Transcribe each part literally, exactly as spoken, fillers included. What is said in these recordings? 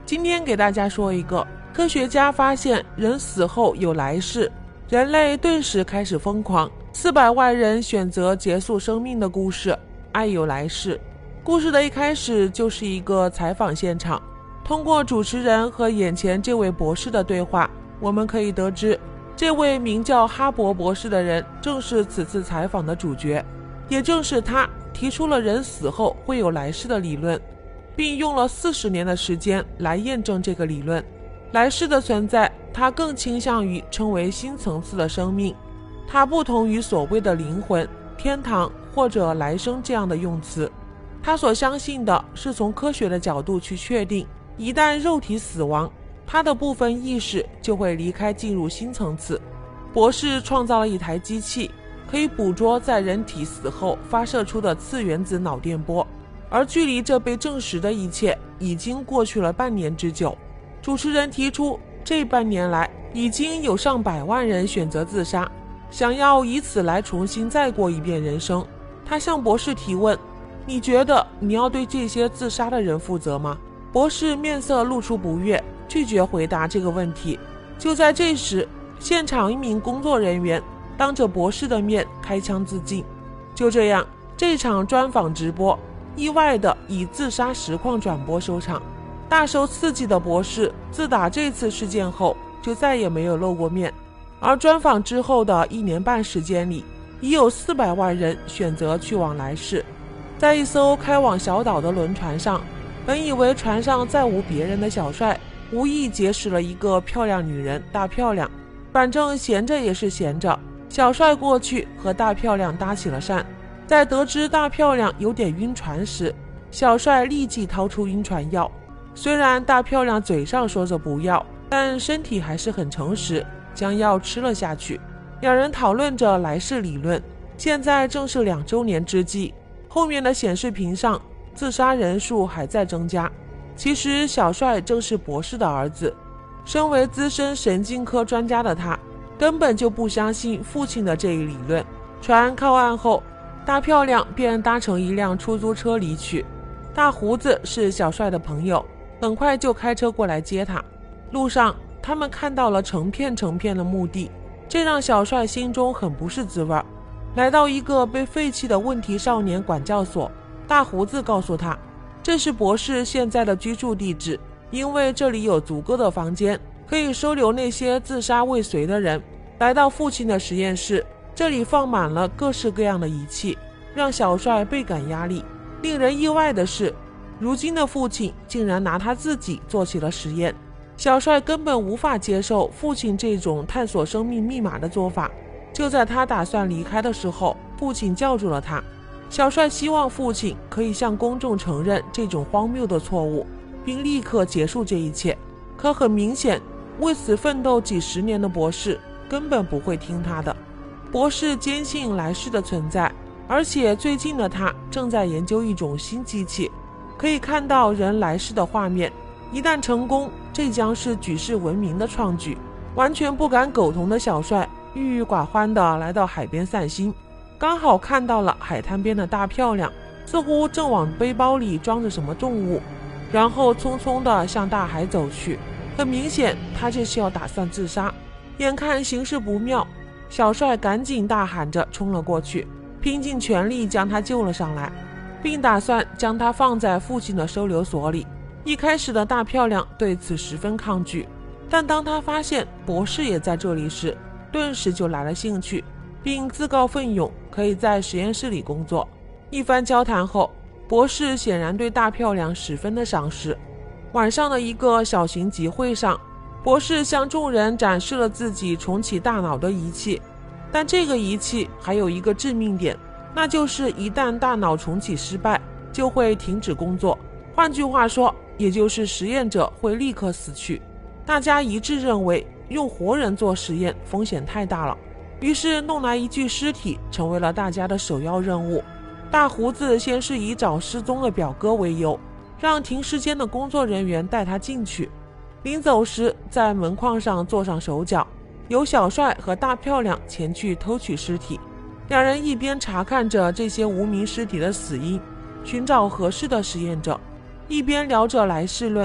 今天给大家说一个科学家发现人死后有来世，人类顿时开始疯狂，四百万人选择结束生命的故事。爱有来世。故事的一开始就是一个采访现场，通过主持人和眼前这位博士的对话，我们可以得知这位名叫哈勃博士的人正是此次采访的主角，也正是他提出了人死后会有来世的理论，并用了四十年的时间来验证这个理论。来世的存在，他更倾向于称为新层次的生命，它不同于所谓的灵魂、天堂或者来生这样的用词。他所相信的是从科学的角度去确定，一旦肉体死亡，他的部分意识就会离开，进入新层次。博士创造了一台机器，可以捕捉在人体死后发射出的次原子脑电波，而距离这被证实的一切已经过去了半年之久。主持人提出，这半年来已经有上百万人选择自杀，想要以此来重新再过一遍人生。他向博士提问，你觉得你要对这些自杀的人负责吗？博士面色露出不悦，拒绝回答这个问题。就在这时，现场一名工作人员当着博士的面开枪自尽。就这样，这场专访直播意外地以自杀实况转播收场。大受刺激的博士自打这次事件后就再也没有露过面，而专访之后的一年半时间里，已有四百万人选择去往来世。在一艘开往小岛的轮船上，本以为船上再无别人的小帅无意结识了一个漂亮女人大漂亮，反正闲着也是闲着，小帅过去和大漂亮搭起了讪。在得知大漂亮有点晕船时，小帅立即掏出晕船药。虽然大漂亮嘴上说着不要，但身体还是很诚实，将药吃了下去。两人讨论着来世理论。现在正是两周年之际，后面的显示屏上自杀人数还在增加。其实小帅正是博士的儿子，身为资深神经科专家的他根本就不相信父亲的这一理论。船靠岸后，大漂亮便搭乘一辆出租车离去。大胡子是小帅的朋友，很快就开车过来接他。路上他们看到了成片成片的墓地，这让小帅心中很不是滋味。来到一个被废弃的问题少年管教所，大胡子告诉他，这是博士现在的居住地址，因为这里有足够的房间可以收留那些自杀未遂的人。来到父亲的实验室，这里放满了各式各样的仪器，让小帅倍感压力。令人意外的是，如今的父亲竟然拿他自己做起了实验。小帅根本无法接受父亲这种探索生命密码的做法。就在他打算离开的时候，父亲叫住了他。小帅希望父亲可以向公众承认这种荒谬的错误，并立刻结束这一切。可很明显，为此奋斗几十年的博士根本不会听他的。博士坚信来世的存在，而且最近的他正在研究一种新机器，可以看到人来世的画面。一旦成功，这将是举世闻名的创举。完全不敢苟同的小帅郁郁寡欢地来到海边散心，刚好看到了海滩边的大漂亮，似乎正往背包里装着什么重物，然后匆匆地向大海走去。很明显，他这是要打算自杀。眼看形势不妙，小帅赶紧大喊着冲了过去，拼尽全力将他救了上来，并打算将他放在父亲的收留所里。一开始的大漂亮对此十分抗拒，但当他发现博士也在这里时，顿时就来了兴趣，并自告奋勇可以在实验室里工作。一番交谈后，博士显然对大漂亮十分的赏识。晚上的一个小型集会上，博士向众人展示了自己重启大脑的仪器，但这个仪器还有一个致命点，那就是一旦大脑重启失败，就会停止工作。换句话说，也就是实验者会立刻死去。大家一致认为用活人做实验风险太大了，于是弄来一具尸体成为了大家的首要任务。大胡子先是以找失踪的表哥为由，让停尸间的工作人员带他进去。临走时，在门框上做上手脚，由小帅和大漂亮前去偷取尸体。两人一边查看着这些无名尸体的死因，寻找合适的实验者，一边聊着来世论。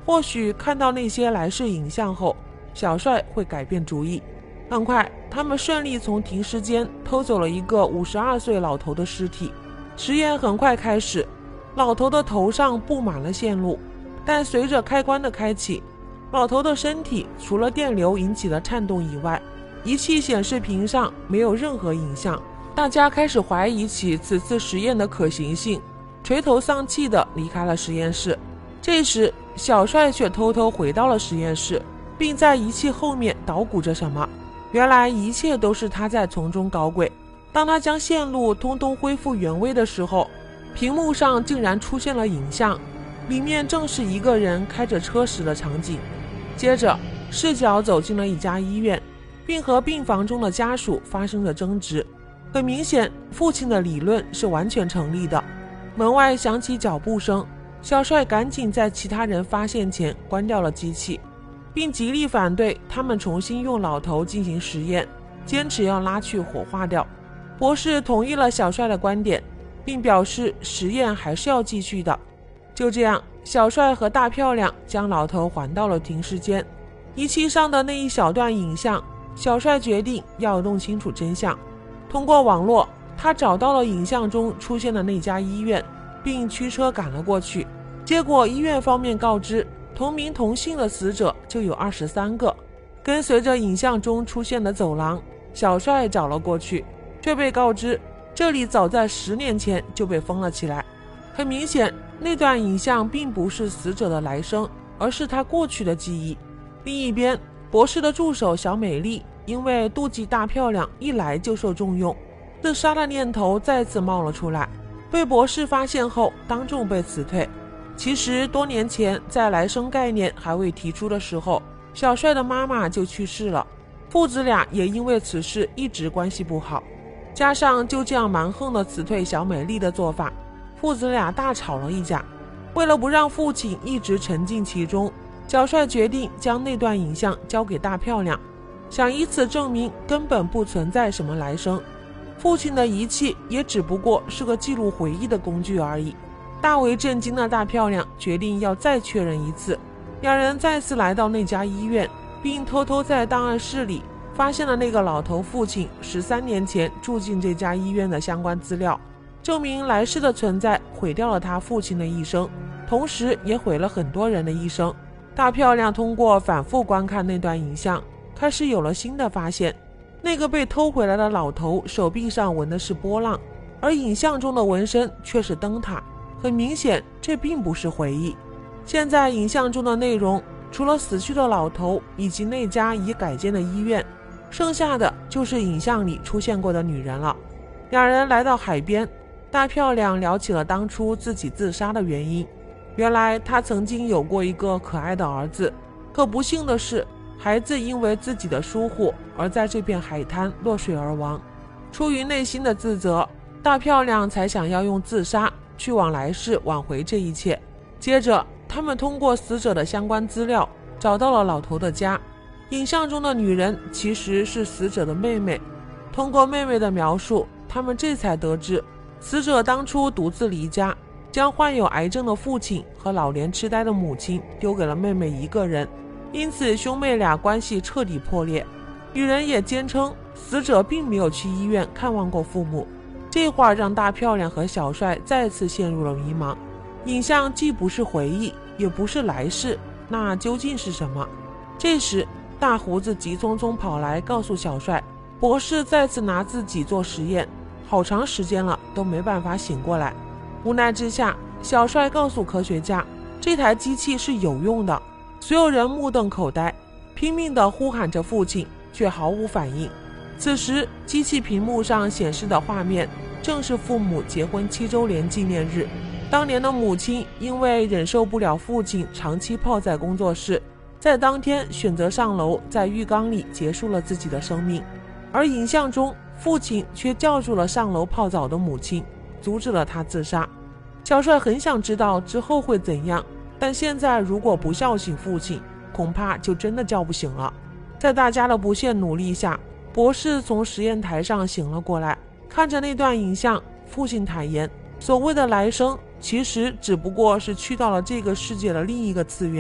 或许看到那些来世影像后，小帅会改变主意。很快，他们顺利从停尸间偷走了一个五十二岁老头的尸体。实验很快开始，老头的头上布满了线路，但随着开关的开启，老头的身体除了电流引起的颤动以外，仪器显示屏上没有任何影像。大家开始怀疑起此次实验的可行性，垂头丧气地离开了实验室。这时，小帅却偷偷回到了实验室，并在仪器后面捣鼓着什么。原来一切都是他在从中搞鬼。当他将线路通通恢复原位的时候，屏幕上竟然出现了影像，里面正是一个人开着车时的场景。接着，视角走进了一家医院，并和病房中的家属发生了争执。很明显，父亲的理论是完全成立的。门外响起脚步声，小帅赶紧在其他人发现前关掉了机器，并极力反对他们重新用老头进行实验，坚持要拉去火化掉。博士同意了小帅的观点，并表示实验还是要继续的。就这样，小帅和大漂亮将老头还到了停尸间。仪器上的那一小段影像，小帅决定要弄清楚真相。通过网络，他找到了影像中出现的那家医院，并驱车赶了过去。结果医院方面告知，同名同姓的死者就有二十三个。跟随着影像中出现的走廊，小帅找了过去，却被告知这里早在十年前就被封了起来。很明显，那段影像并不是死者的来生，而是他过去的记忆。另一边，博士的助手小美丽因为妒忌大漂亮一来就受重用，自杀的念头再次冒了出来，被博士发现后当众被辞退。其实多年前在来生概念还未提出的时候，小帅的妈妈就去世了，父子俩也因为此事一直关系不好。加上就这样蛮横的辞退小美丽的做法，父子俩大吵了一架。为了不让父亲一直沉浸其中，小帅决定将那段影像交给大漂亮，想以此证明根本不存在什么来生。父亲的仪器也只不过是个记录回忆的工具而已。大为震惊的大漂亮决定要再确认一次。两人再次来到那家医院，并偷偷在档案室里发现了那个老头父亲十三年前住进这家医院的相关资料，证明来世的存在毁掉了他父亲的一生，同时也毁了很多人的一生。大漂亮通过反复观看那段影像，开始有了新的发现。那个被偷回来的老头手臂上纹的是波浪，而影像中的纹身却是灯塔。很明显，这并不是回忆。现在影像中的内容，除了死去的老头以及那家已改建的医院，剩下的就是影像里出现过的女人了。两人来到海边，大漂亮聊起了当初自己自杀的原因。原来她曾经有过一个可爱的儿子，可不幸的是，孩子因为自己的疏忽而在这片海滩落水而亡。出于内心的自责，大漂亮才想要用自杀去往来世挽回这一切。接着他们通过死者的相关资料找到了老头的家，影像中的女人其实是死者的妹妹。通过妹妹的描述，他们这才得知死者当初独自离家，将患有癌症的父亲和老年痴呆的母亲丢给了妹妹一个人，因此兄妹俩关系彻底破裂。女人也坚称死者并没有去医院看望过父母。这话让大漂亮和小帅再次陷入了迷茫。影像既不是回忆，也不是来世，那究竟是什么？这时大胡子急匆匆跑来告诉小帅，博士再次拿自己做实验，好长时间了都没办法醒过来。无奈之下，小帅告诉科学家，这台机器是有用的。所有人目瞪口呆，拼命地呼喊着父亲，却毫无反应。此时机器屏幕上显示的画面正是父母结婚七周年纪念日。当年的母亲因为忍受不了父亲长期泡在工作室，在当天选择上楼，在浴缸里结束了自己的生命。而影像中，父亲却叫住了上楼泡澡的母亲，阻止了他自杀。小帅很想知道之后会怎样，但现在如果不叫醒父亲，恐怕就真的叫不醒了。在大家的不懈努力下，博士从实验台上醒了过来，看着那段影像，父亲坦言，所谓的来生其实只不过是去到了这个世界的另一个次元，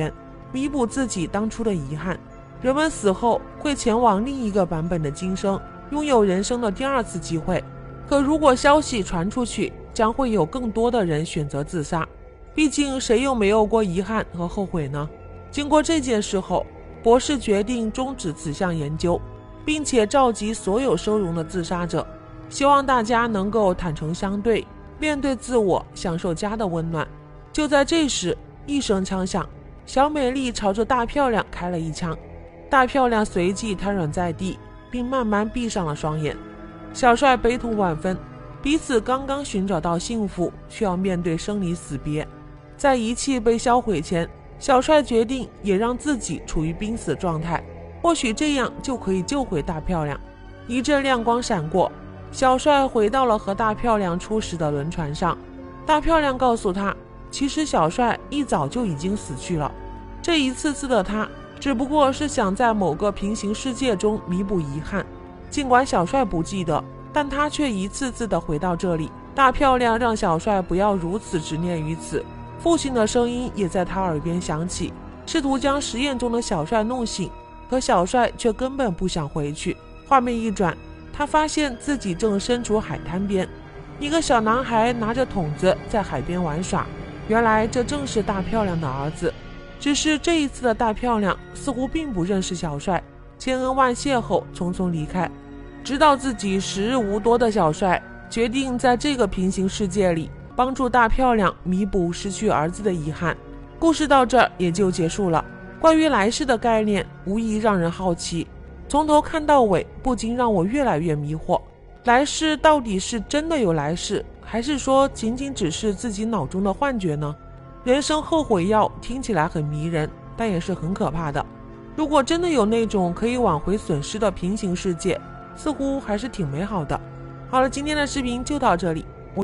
弥补自己当初的遗憾。人们死后会前往另一个版本的今生，拥有人生的第二次机会。可如果消息传出去，将会有更多的人选择自杀。毕竟谁又没有过遗憾和后悔呢？经过这件事后，博士决定终止此项研究，并且召集所有收容的自杀者，希望大家能够坦诚相对，面对自我，享受家的温暖。就在这时，一声枪响，小美丽朝着大漂亮开了一枪，大漂亮随即瘫软在地，并慢慢闭上了双眼。小帅悲痛万分，彼此刚刚寻找到幸福，却要面对生离死别。在仪器被销毁前，小帅决定也让自己处于濒死状态，或许这样就可以救回大漂亮。一阵亮光闪过，小帅回到了和大漂亮初识的轮船上。大漂亮告诉他，其实小帅一早就已经死去了，这一次次的他只不过是想在某个平行世界中弥补遗憾。尽管小帅不记得，但他却一次次的回到这里。大漂亮让小帅不要如此执念于此，父亲的声音也在他耳边响起，试图将实验中的小帅弄醒，可小帅却根本不想回去。画面一转，他发现自己正身处海滩边，一个小男孩拿着桶子在海边玩耍，原来这正是大漂亮的儿子。只是这一次的大漂亮似乎并不认识小帅，千恩万谢后匆匆离开。知道自己时日无多的小帅决定在这个平行世界里帮助大漂亮弥补失去儿子的遗憾。故事到这儿也就结束了。关于来世的概念无疑让人好奇，从头看到尾，不禁让我越来越迷惑。来世到底是真的有来世，还是说仅仅只是自己脑中的幻觉呢？人生后悔药听起来很迷人，但也是很可怕的。如果真的有那种可以挽回损失的平行世界，似乎还是挺美好的。好了，今天的视频就到这里，